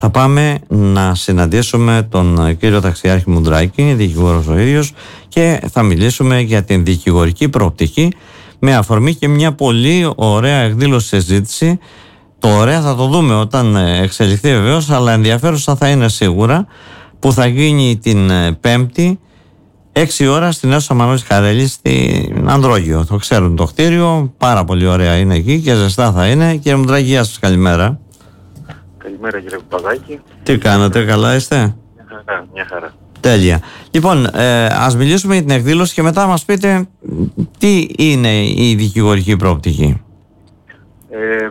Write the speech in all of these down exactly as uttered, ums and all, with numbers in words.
Θα πάμε να συναντήσουμε τον κύριο Ταξιάρχη Μουντράκη, δικηγόρος ο ίδιος, και θα μιλήσουμε για την δικηγορική προοπτική με αφορμή και μια πολύ ωραία εκδήλωση συζήτηση. Το ωραία θα το δούμε όταν εξελιχθεί βεβαίως, αλλά ενδιαφέρουσα θα είναι σίγουρα, που θα γίνει την Πέμπτη έξι ώρα στην αίθουσα Μανώλης Χαρέλης στην Ανδρόγειο. Το ξέρουν το κτίριο, πάρα πολύ ωραία είναι εκεί και ζεστά θα είναι. Κύριε Μουντράκη, γεια σας, καλημέρα. Καλημέρα κύριε Παπαδάκη. Τι κάνετε, καλά είστε? Μια χαρά, μια χαρά. Τέλεια. Λοιπόν, ε, ας μιλήσουμε για την εκδήλωση και μετά μας πείτε τι είναι η δικηγορική προοπτική. Ε,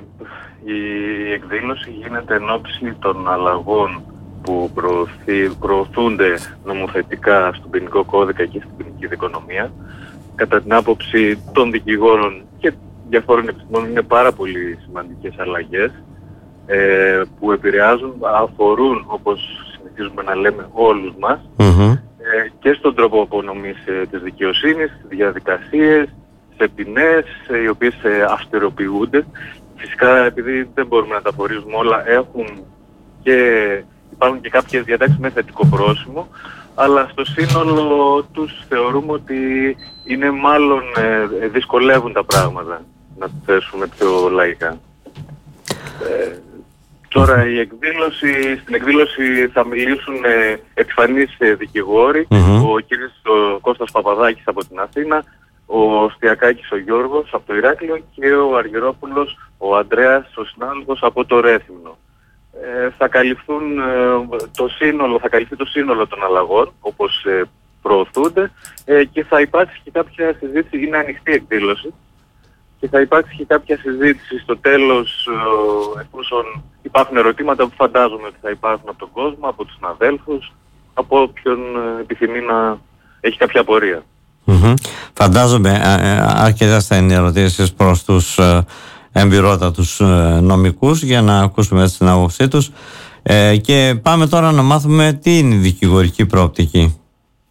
η εκδήλωση γίνεται εν ώψη των αλλαγών που προωθεί, προωθούνται νομοθετικά στον ποινικό κώδικα και στην ποινική δικονομία. Κατά την άποψη των δικηγόρων και διαφόρων επιστημόνων είναι πάρα πολύ σημαντικές αλλαγές ε, που επηρεάζουν, αφορούν, όπως συνηθίζουμε να λέμε, όλους μας mm-hmm. ε, και στον τρόπο απονομής ε, της δικαιοσύνης, διαδικασίες, σε ποινές ε, οι οποίες ε, αυστηροποιούνται. Φυσικά, επειδή δεν μπορούμε να τα φορίζουμε όλα, έχουν και, υπάρχουν και κάποιες διατάξεις με θετικό πρόσημο, αλλά στο σύνολο τους θεωρούμε ότι είναι μάλλον ε, δυσκολεύουν τα πράγματα, να το θέσουμε πιο λαϊκά. Ε, τώρα η εκδήλωση, στην εκδήλωση θα μιλήσουν ε, επιφανείς ε, δικηγόροι, mm-hmm. ο κύριος ο Κώστας Παπαδάκης από την Αθήνα, ο Στιακάκης ο Γιώργος από το Ηράκλειο και ο Αργυρόπουλος ο Ανδρέας ο συνάδελφος από το Ρέθυμνο. Ε, θα καλυφθούν ε, το σύνολο, θα καλυφθεί το σύνολο των αλλαγών όπως ε, προωθούνται ε, και θα υπάρξει και κάποια συζήτηση, είναι ανοιχτή εκδήλωση και θα υπάρξει και κάποια συζήτηση στο τέλος ε, εφόσον υπάρχουν ερωτήματα που φαντάζομαι ότι θα υπάρχουν από τον κόσμο, από τους συναδέλφους, από όποιον ε, επιθυμεί να έχει κάποια απορία. Mm-hmm. Φαντάζομαι αρκετά θα είναι ερωτήσεις προς τους ε, εμπειρότατους ε, νομικούς για να ακούσουμε έτσι την άποψή τους ε, και πάμε τώρα να μάθουμε τι είναι η δικηγορική προοπτική.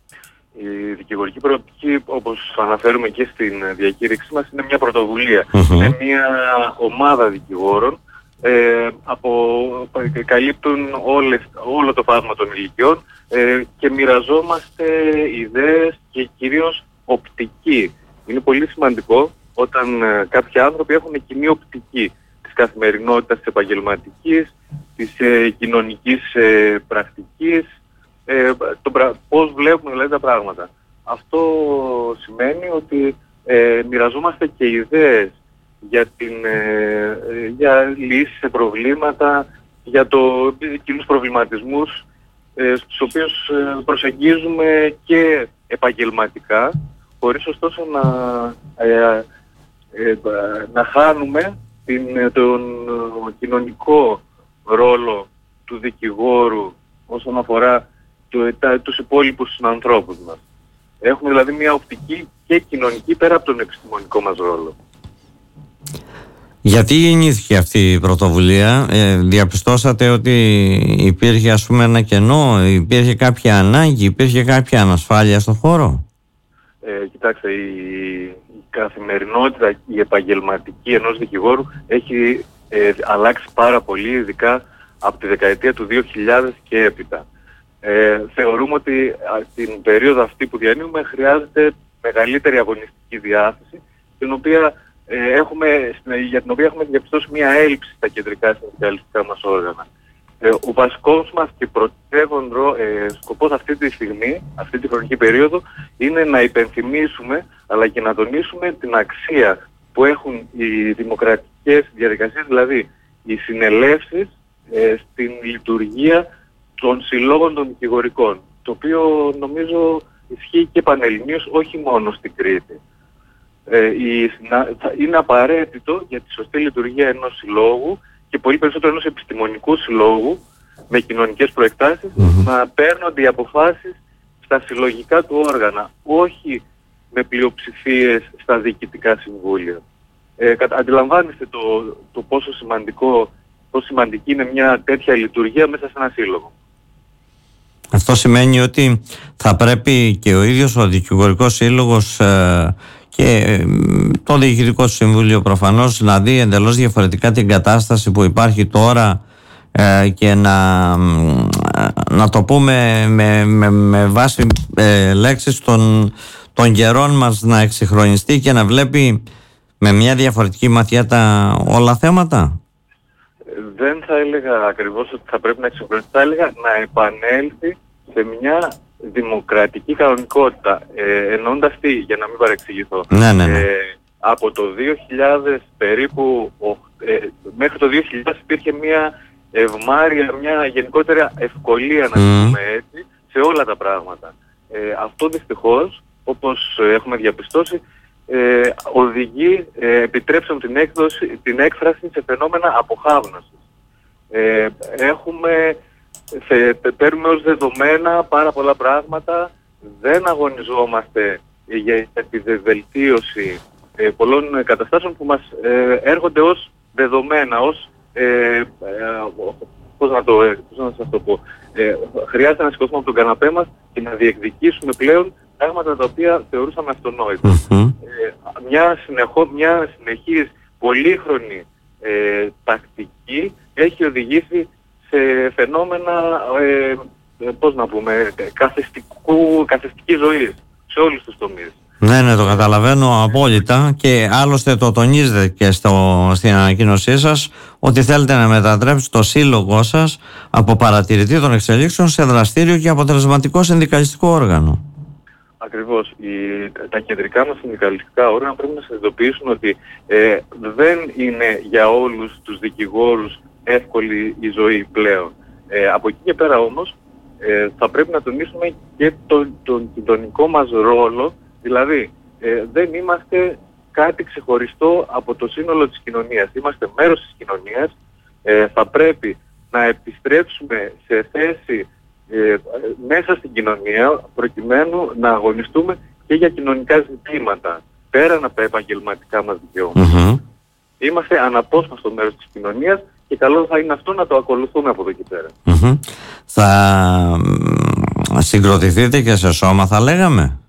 Η δικηγορική προοπτική, όπως αναφέρουμε και στην διακήρυξή μας, είναι μια πρωτοβουλία. Mm-hmm. Είναι μια ομάδα δικηγόρων ε, από, καλύπτουν όλες, όλο το φάσμα των ηλικιών ε, και μοιραζόμαστε ιδέες και κυρίως οπτική. Είναι πολύ σημαντικό όταν ε, κάποιοι άνθρωποι έχουν κοινή οπτική της καθημερινότητας, της επαγγελματικής, της ε, κοινωνικής ε, πρακτικής, ε, το, πώς βλέπουμε δηλαδή τα πράγματα. Αυτό σημαίνει ότι ε, μοιραζόμαστε και ιδέες για, την, ε, για λύσεις σε προβλήματα, για το κοινούς προβληματισμούς, ε, στους οποίους ε, προσεγγίζουμε και επαγγελματικά, χωρίς ωστόσο να, ε, ε, να χάνουμε την, τον κοινωνικό ρόλο του δικηγόρου όσον αφορά το, τα, τους υπόλοιπους συνανθρώπους μας. Έχουμε δηλαδή μια οπτική και κοινωνική πέρα από τον επιστημονικό μας ρόλο. Γιατί γεννήθηκε αυτή η πρωτοβουλία? Ε, διαπιστώσατε ότι υπήρχε ας πούμε ένα κενό, υπήρχε κάποια ανάγκη, υπήρχε κάποια ανασφάλεια στον χώρο? Ε, κοιτάξτε, η, η καθημερινότητα, η επαγγελματική ενός δικηγόρου έχει ε, αλλάξει πάρα πολύ, ειδικά από τη δεκαετία του δύο χιλιάδες και έπειτα. Ε, θεωρούμε ότι α, την περίοδο αυτή που διανύουμε χρειάζεται μεγαλύτερη αγωνιστική διάθεση, την οποία, ε, έχουμε, για την οποία έχουμε διαπιστώσει μια έλλειψη στα κεντρικά συνδικαλιστικά μας όργανα. Ε, ο βασικός μας και πρωτεύον ε, σκοπός αυτή τη στιγμή, αυτή τη χρονική περίοδο, είναι να υπενθυμίσουμε αλλά και να τονίσουμε την αξία που έχουν οι δημοκρατικές διαδικασίες, δηλαδή οι συνελεύσεις ε, στην λειτουργία των συλλόγων των δικηγορικών, το οποίο νομίζω ισχύει και πανελληνίως, όχι μόνο στην Κρήτη. Ε, η, είναι απαραίτητο για τη σωστή λειτουργία ενός συλλόγου και πολύ περισσότερο ενός επιστημονικού συλλόγου με κοινωνικές προεκτάσεις mm-hmm. να παίρνονται οι αποφάσεις στα συλλογικά του όργανα, όχι με πλειοψηφίες στα διοικητικά συμβούλια. Ε, αντιλαμβάνεστε το, το πόσο σημαντικό, πόσο σημαντική είναι μια τέτοια λειτουργία μέσα σε ένα σύλλογο. Αυτό σημαίνει ότι θα πρέπει και ο ίδιος ο δικηγορικός σύλλογος ε, και ε, το διοικητικό συμβούλιο προφανώς να δει εντελώς διαφορετικά την κατάσταση που υπάρχει τώρα ε, και να, να το πούμε με, με, με βάση ε, λέξεις των, των καιρών μας, να εξυγχρονιστεί και να βλέπει με μια διαφορετική ματιά τα όλα θέματα? Δεν θα έλεγα ακριβώς ότι θα πρέπει να εξυγχρονιστεί, θα έλεγα να επανέλθει σε μια δημοκρατική κανονικότητα. Ε, εννοώντας τι, για να μην παρεξηγηθώ. Ναι, ναι, ναι. Ε, από το δύο χιλιάδες περίπου, ε, μέχρι το δύο χιλιάδες υπήρχε μια ευμάρεια, μια γενικότερη ευκολία, να mm. πούμε έτσι, σε όλα τα πράγματα. Ε, αυτό δυστυχώς, όπως έχουμε διαπιστώσει, ε, οδηγεί, ε, επιτρέψαμε την, έκδοση, την έκφραση σε φαινόμενα αποχάβνωσης. Ε, έχουμε, θε, παίρνουμε ως δεδομένα πάρα πολλά πράγματα, δεν αγωνιζόμαστε για τη βελτίωση ε, πολλών καταστάσεων που μας ε, έρχονται ως δεδομένα, ως ε, ε, πώς να το, ε, πώς να σας το πω, ε, χρειάζεται να σηκωθούμε από τον καναπέ μας και να διεκδικήσουμε πλέον πράγματα τα οποία θεωρούσαμε αυτονόητα. Mm-hmm. Ε, μια, συνεχό, μια συνεχής πολύχρονη ε, τακτική έχει οδηγήσει σε φαινόμενα, ε, ε, πώς να πούμε, καθεστικού, καθεστικής ζωής σε όλους τους τομείς. Ναι, ναι, το καταλαβαίνω απόλυτα και άλλωστε το τονίζετε και στο, στην ανακοίνωσή σας ότι θέλετε να μετατρέψετε το σύλλογό σας από παρατηρητή των εξελίξεων σε δραστήριο και αποτελεσματικό συνδικαλιστικό όργανο. Ακριβώς. Οι, τα κεντρικά μας συνδικαλιστικά όργανα πρέπει να συνειδητοποιήσουν ότι ε, δεν είναι για όλους τους δικηγόρους εύκολη η ζωή πλέον. Ε, από εκεί και πέρα όμως ε, θα πρέπει να τονίσουμε και τον, τον κοινωνικό μας ρόλο. Δηλαδή, ε, δεν είμαστε κάτι ξεχωριστό από το σύνολο της κοινωνίας. Είμαστε μέρος της κοινωνίας. Ε, θα πρέπει να επιστρέψουμε σε θέση ε, μέσα στην κοινωνία προκειμένου να αγωνιστούμε και για κοινωνικά ζητήματα πέραν από τα επαγγελματικά μας δικαιώματα. Mm-hmm. Είμαστε αναπόσπαστο μέρος της κοινωνίας και καλό θα είναι αυτό να το ακολουθούμε από εδώ και πέρα. Mm-hmm. Θα συγκροτηθείτε και σε σώμα, θα λέγαμε?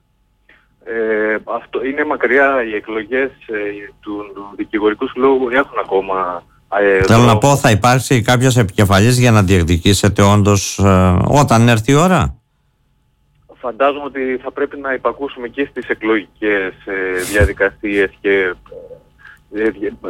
Ε, αυτό είναι μακριά, οι εκλογές ε, του, του δικηγορικού συλλόγου έχουν ακόμα... Ε, Θέλω να πω, θα υπάρξει κάποιος επικεφαλής για να διεκδικήσετε όντως ε, όταν έρθει η ώρα? Φαντάζομαι ότι θα πρέπει να υπακούσουμε και στις εκλογικές ε, διαδικασίες και ε, ε,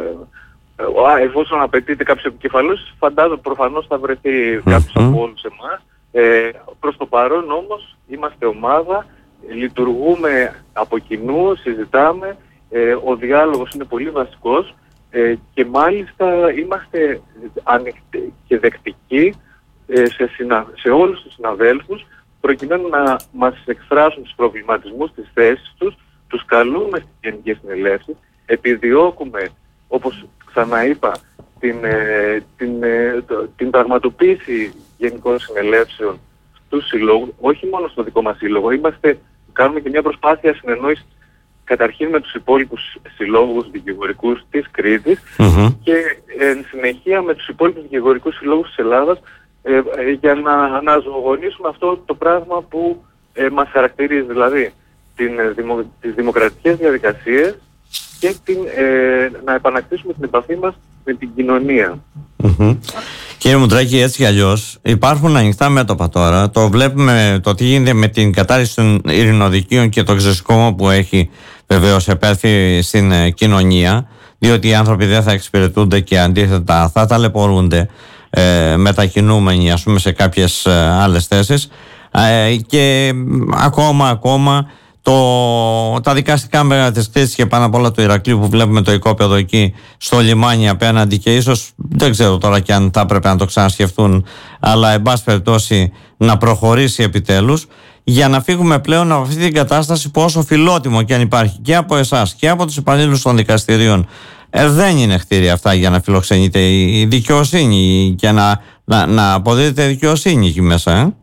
ε, εφόσον απαιτείται κάποιος επικεφαλής, φαντάζομαι προφανώς θα βρεθεί κάποιος mm-hmm. από όλους εμάς. Ε, προς το παρόν όμως είμαστε ομάδα, λειτουργούμε από κοινού, συζητάμε, ε, ο διάλογος είναι πολύ βασικός ε, και μάλιστα είμαστε ανοιχτοί και δεκτικοί ε, σε, συνα... σε όλους τους συναδέλφους προκειμένου να μας εκφράσουν τους προβληματισμούς, τις θέσεις τους, τους καλούμε στις γενικές συνελεύσεις, επιδιώκουμε, όπως ξαναείπα, την, ε, την, ε, το, την πραγματοποίηση γενικών συνελεύσεων στους συλλόγους, όχι μόνο στο δικό μας σύλλογο, είμαστε, κάνουμε και μια προσπάθεια συνεννόησης καταρχήν με τους υπόλοιπους συλλόγους δικηγορικούς της Κρήτης mm-hmm. και εν συνεχεία με τους υπόλοιπους δικηγορικούς συλλόγους της Ελλάδας ε, ε, για να αναζωογονήσουμε αυτό το πράγμα που ε, μας χαρακτηρίζει, δηλαδή την, ε, δημο, τις δημοκρατικές διαδικασίες και την, ε, να επανακτήσουμε την επαφή μας με την κοινωνία. Mm-hmm. Κύριε Μουντράκη, έτσι κι αλλιώς υπάρχουν ανοιχτά μέτωπα τώρα. Το βλέπουμε το τι γίνεται με την κατάρριση των ειρηνοδικείων και το ξεσκόμο που έχει βεβαίως επέλθει στην ε, κοινωνία, διότι οι άνθρωποι δεν θα εξυπηρετούνται και αντίθετα θα ταλαιπωρούνται ε, μετακινούμενοι, ας πούμε, σε κάποιες ε, άλλες θέσεις ε, και ακόμα ακόμα Το, τα δικαστικά μέγα της Κρήτης και πάνω απ' όλα του Ηρακλείου που βλέπουμε το οικόπεδο εκεί στο λιμάνι απέναντι και ίσως δεν ξέρω τώρα και αν θα έπρεπε να το ξανασκεφτούν, αλλά εν πάση περιπτώσει να προχωρήσει επιτέλους για να φύγουμε πλέον από αυτή την κατάσταση που όσο φιλότιμο και αν υπάρχει και από εσάς και από τους υπαλλήλους των δικαστηρίων ε, δεν είναι κτίρια αυτά για να φιλοξενείτε η δικαιοσύνη και να, να, να αποδίδετε δικαιοσύνη εκεί μέσα. ε?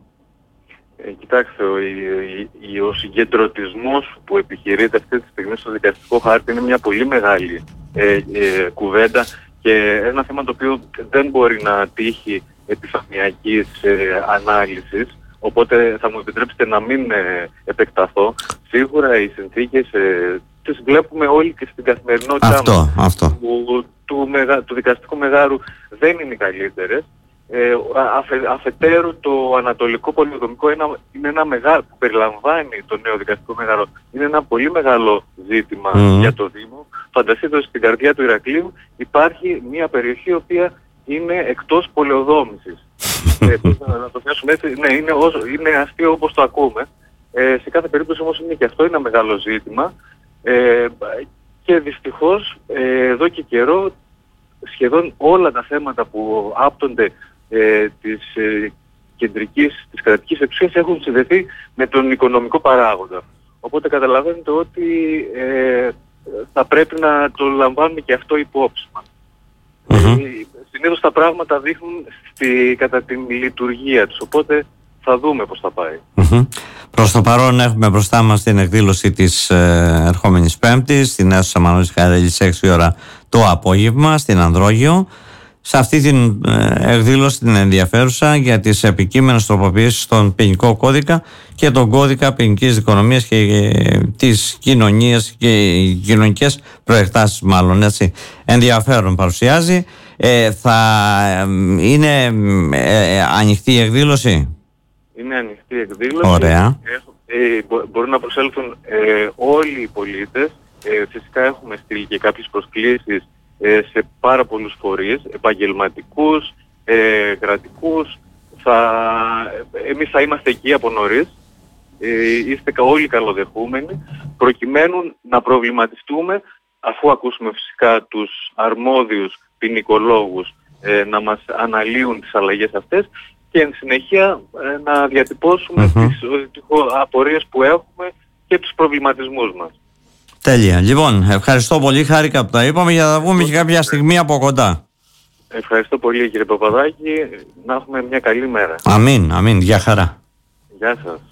Ε, κοιτάξτε, ο, ο, ο συγκεντρωτισμός που επιχειρείται αυτή τη στιγμή στο δικαστικό χάρτη είναι μια πολύ μεγάλη ε, ε, κουβέντα και ένα θέμα το οποίο δεν μπορεί να τύχει επιφανειακής ε, ανάλυσης, οπότε θα μου επιτρέψετε να μην ε, επεκταθώ. Σίγουρα οι συνθήκες ε, τις βλέπουμε όλοι και στην καθημερινότητά αυτό, μας αυτό. Του, του, μεγα, του δικαστικού μεγάρου δεν είναι οι καλύτερες. Ε, αφε, αφετέρου το Ανατολικό Πολεοδομικό είναι, είναι ένα μεγάλο, που περιλαμβάνει το νέο δικαστικό μέγαρο, είναι ένα πολύ μεγάλο ζήτημα mm. για το Δήμο. Φανταστείτε ότι στην καρδιά του Ηρακλείου υπάρχει μια περιοχή η οποία είναι εκτός πολεοδόμησης. ε, να το θέσουμε έτσι, ναι, είναι, όσο, είναι αστείο όπως το ακούμε. Ε, σε κάθε περίπτωση όμως είναι και αυτό ένα μεγάλο ζήτημα. Ε, και δυστυχώς ε, εδώ και καιρό σχεδόν όλα τα θέματα που άπτονται ε, της ε, κεντρικής, της κρατικής εξουσίας έχουν συνδεθεί με τον οικονομικό παράγοντα. Οπότε καταλαβαίνετε ότι ε, θα πρέπει να το λαμβάνουμε και αυτό υπόψη μας. Mm-hmm. Ε, συνήθως τα πράγματα δείχνουν στη, κατά την λειτουργία τους, οπότε θα δούμε πώς θα πάει. Mm-hmm. Προς το παρόν έχουμε μπροστά μας την εκδήλωση της ε, ερχόμενης Πέμπτης στην αίθουσα Μανώλης Καρέλης έξι ώρα το απόγευμα στην Ανδρόγειο. Σε αυτή την ε, εκδήλωση την ενδιαφέρουσα για τις επικείμενες τροποποιήσεις στον ποινικό κώδικα και τον κώδικα ποινικής δικονομίας και ε, της κοινωνίας και οι κοινωνικές προεκτάσεις μάλλον, έτσι, ενδιαφέρον παρουσιάζει. Ε, θα ε, είναι ε, ε, ανοιχτή η εκδήλωση. Είναι ανοιχτή η εκδήλωση. Ωραία. Ε, μπο, μπορούν να προσέλθουν ε, όλοι οι πολίτες. Ε, φυσικά έχουμε στείλει και κάποιες προσκλήσεις ε, σε πάρα πολλούς φορείς, επαγγελματικούς, ε, κρατικούς. Θα, εμείς θα είμαστε εκεί από νωρίς. Ε, είστε όλοι καλοδεχούμενοι, προκειμένου να προβληματιστούμε, αφού ακούσουμε φυσικά τους αρμόδιους ποινικολόγους ε, να μας αναλύουν τις αλλαγές αυτές, και εν συνεχεία ε, να διατυπώσουμε mm-hmm. τις απορίες που έχουμε και τους προβληματισμούς μας. Τέλεια. Λοιπόν, ευχαριστώ πολύ. Χάρηκα που τα είπαμε, για να τα βγούμε και κάποια στιγμή από κοντά. Ευχαριστώ πολύ κύριε Παπαδάκη. Να έχουμε μια καλή μέρα. Αμήν, αμήν. Γεια χαρά. Γεια σας.